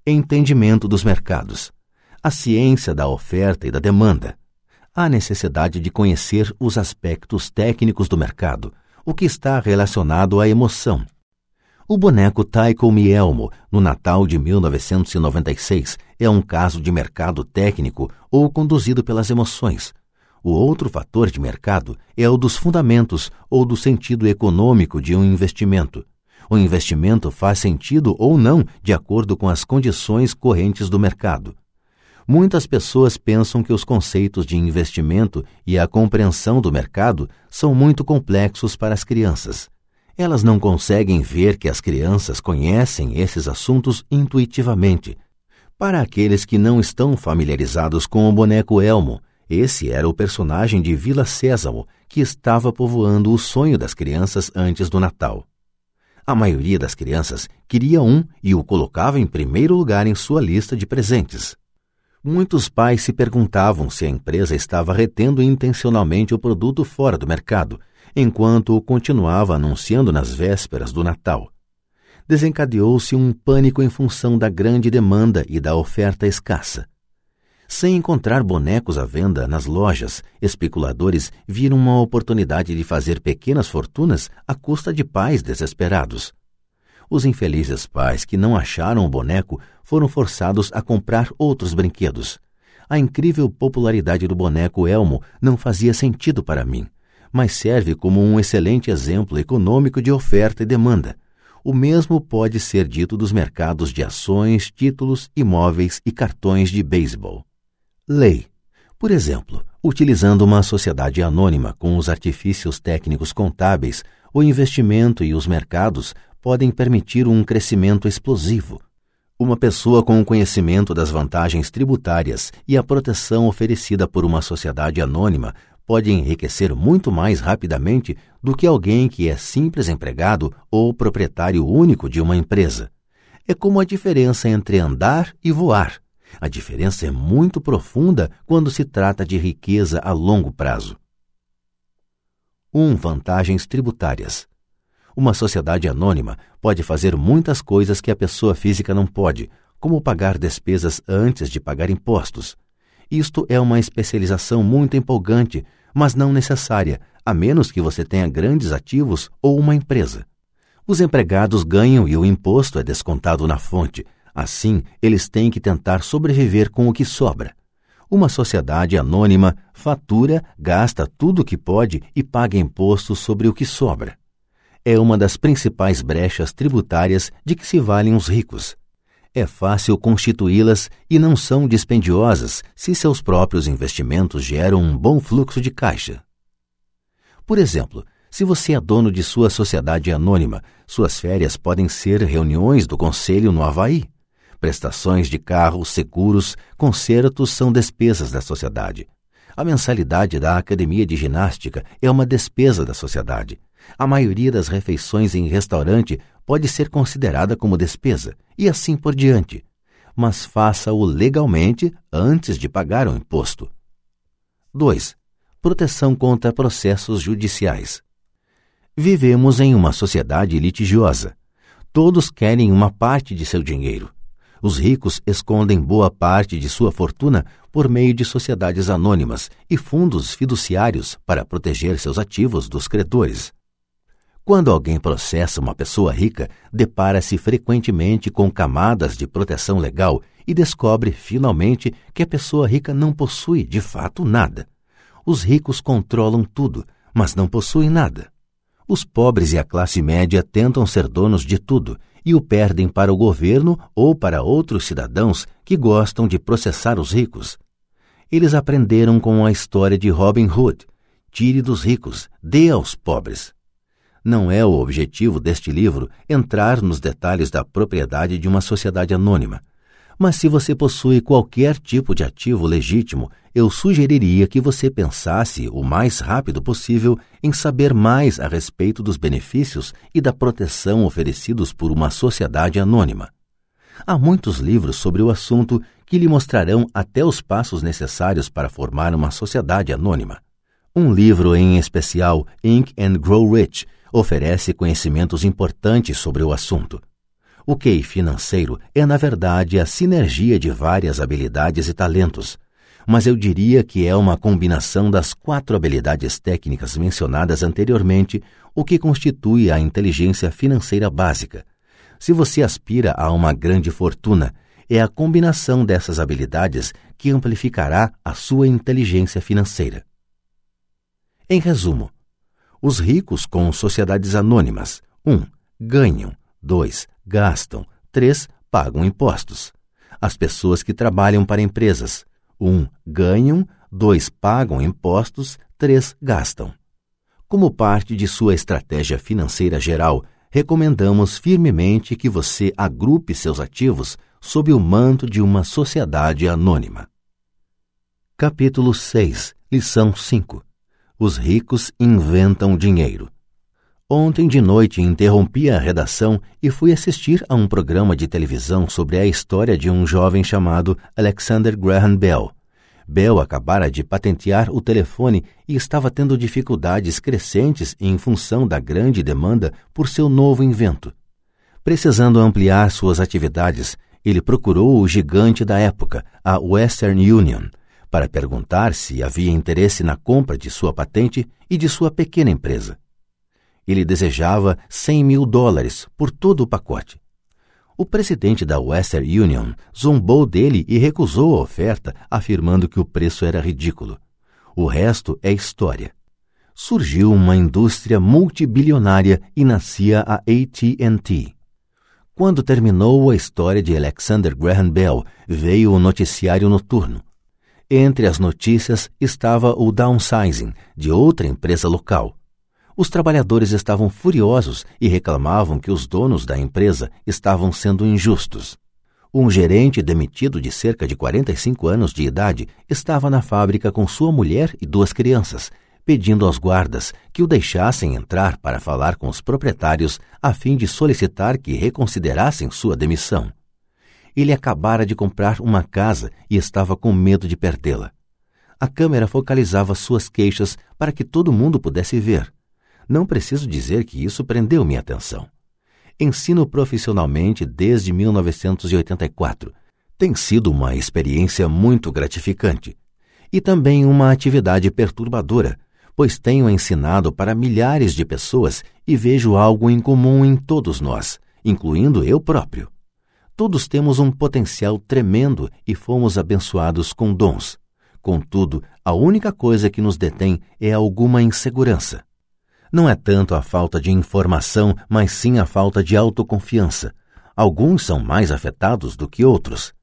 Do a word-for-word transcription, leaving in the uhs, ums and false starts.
entendimento dos mercados, a ciência da oferta e da demanda, a necessidade de conhecer os aspectos técnicos do mercado, o que está relacionado à emoção. O boneco Tycho Me Elmo, no Natal de mil novecentos e noventa e seis, é um caso de mercado técnico ou conduzido pelas emoções. O outro fator de mercado é o dos fundamentos ou do sentido econômico de um investimento. O investimento faz sentido ou não de acordo com as condições correntes do mercado. Muitas pessoas pensam que os conceitos de investimento e a compreensão do mercado são muito complexos para as crianças. Elas não conseguem ver que as crianças conhecem esses assuntos intuitivamente. Para aqueles que não estão familiarizados com o boneco Elmo, esse era o personagem de Vila Sésamo que estava povoando o sonho das crianças antes do Natal. A maioria das crianças queria um e o colocava em primeiro lugar em sua lista de presentes. Muitos pais se perguntavam se a empresa estava retendo intencionalmente o produto fora do mercado, enquanto o continuava anunciando nas vésperas do Natal. Desencadeou-se um pânico em função da grande demanda e da oferta escassa. Sem encontrar bonecos à venda nas lojas, especuladores viram uma oportunidade de fazer pequenas fortunas à custa de pais desesperados. Os infelizes pais que não acharam o boneco foram forçados a comprar outros brinquedos. A incrível popularidade do boneco Elmo não fazia sentido para mim, mas serve como um excelente exemplo econômico de oferta e demanda. O mesmo pode ser dito dos mercados de ações, títulos, imóveis e cartões de beisebol. Lei. Por exemplo, utilizando uma sociedade anônima com os artifícios técnicos contábeis, o investimento e os mercados podem permitir um crescimento explosivo. Uma pessoa com o conhecimento das vantagens tributárias e a proteção oferecida por uma sociedade anônima pode enriquecer muito mais rapidamente do que alguém que é simples empregado ou proprietário único de uma empresa. É como a diferença entre andar e voar. A diferença é muito profunda quando se trata de riqueza a longo prazo. um. Vantagens tributárias. Uma sociedade anônima pode fazer muitas coisas que a pessoa física não pode, como pagar despesas antes de pagar impostos. Isto é uma especialização muito empolgante, mas não necessária, a menos que você tenha grandes ativos ou uma empresa. Os empregados ganham e o imposto é descontado na fonte. Assim, eles têm que tentar sobreviver com o que sobra. Uma sociedade anônima fatura, gasta tudo o que pode e paga impostos sobre o que sobra. É uma das principais brechas tributárias de que se valem os ricos. É fácil constituí-las e não são dispendiosas se seus próprios investimentos geram um bom fluxo de caixa. Por exemplo, se você é dono de sua sociedade anônima, suas férias podem ser reuniões do conselho no Havaí. Prestações de carro, seguros, concertos são despesas da sociedade. A mensalidade da academia de ginástica é uma despesa da sociedade. A maioria das refeições em restaurante pode ser considerada como despesa, e assim por diante. Mas faça-o legalmente antes de pagar o imposto. dois. Proteção contra processos judiciais. Vivemos em uma sociedade litigiosa. Todos querem uma parte de seu dinheiro. Os ricos escondem boa parte de sua fortuna por meio de sociedades anônimas e fundos fiduciários para proteger seus ativos dos credores. Quando alguém processa uma pessoa rica, depara-se frequentemente com camadas de proteção legal e descobre, finalmente, que a pessoa rica não possui, de fato, nada. Os ricos controlam tudo, mas não possuem nada. Os pobres e a classe média tentam ser donos de tudo e o perdem para o governo ou para outros cidadãos que gostam de processar os ricos. Eles aprenderam com a história de Robin Hood: tire dos ricos, dê aos pobres. Não é o objetivo deste livro entrar nos detalhes da propriedade de uma sociedade anônima, mas se você possui qualquer tipo de ativo legítimo, eu sugeriria que você pensasse o mais rápido possível em saber mais a respeito dos benefícios e da proteção oferecidos por uma sociedade anônima. Há muitos livros sobre o assunto que lhe mostrarão até os passos necessários para formar uma sociedade anônima. Um livro em especial, Think and Grow Rich, oferece conhecimentos importantes sobre o assunto. O Q I financeiro é, na verdade, a sinergia de várias habilidades e talentos, mas eu diria que é uma combinação das quatro habilidades técnicas mencionadas anteriormente, o que constitui a inteligência financeira básica. Se você aspira a uma grande fortuna, é a combinação dessas habilidades que amplificará a sua inteligência financeira. Em resumo, os ricos com sociedades anônimas: um. Ganham. dois. Gastam. três. Pagam impostos. As pessoas que trabalham para empresas: um. Ganham. dois. Pagam impostos. três. Gastam. Como parte de sua estratégia financeira geral, recomendamos firmemente que você agrupe seus ativos sob o manto de uma sociedade anônima. Capítulo seis, Lição cinco. Os ricos inventam dinheiro. Ontem de noite interrompi a redação e fui assistir a um programa de televisão sobre a história de um jovem chamado Alexander Graham Bell. Bell acabara de patentear o telefone e estava tendo dificuldades crescentes em função da grande demanda por seu novo invento. Precisando ampliar suas atividades, ele procurou o gigante da época, a Western Union, para perguntar se havia interesse na compra de sua patente e de sua pequena empresa. Ele desejava cem mil dólares por todo o pacote. O presidente da Western Union zombou dele e recusou a oferta, afirmando que o preço era ridículo. O resto é história. Surgiu uma indústria multibilionária e nascia a A T and T. Quando terminou a história de Alexander Graham Bell, veio o noticiário noturno. Entre as notícias estava o downsizing de outra empresa local. Os trabalhadores estavam furiosos e reclamavam que os donos da empresa estavam sendo injustos. Um gerente demitido de cerca de quarenta e cinco anos de idade estava na fábrica com sua mulher e duas crianças, pedindo aos guardas que o deixassem entrar para falar com os proprietários a fim de solicitar que reconsiderassem sua demissão. Ele acabara de comprar uma casa e estava com medo de perdê-la. A câmera focalizava suas queixas para que todo mundo pudesse ver. Não preciso dizer que isso prendeu minha atenção. Ensino profissionalmente desde mil novecentos e oitenta e quatro. Tem sido uma experiência muito gratificante. E também uma atividade perturbadora, pois tenho ensinado para milhares de pessoas e vejo algo em comum em todos nós, incluindo eu próprio. Todos temos um potencial tremendo e fomos abençoados com dons. Contudo, a única coisa que nos detém é alguma insegurança. Não é tanto a falta de informação, mas sim a falta de autoconfiança. Alguns são mais afetados do que outros.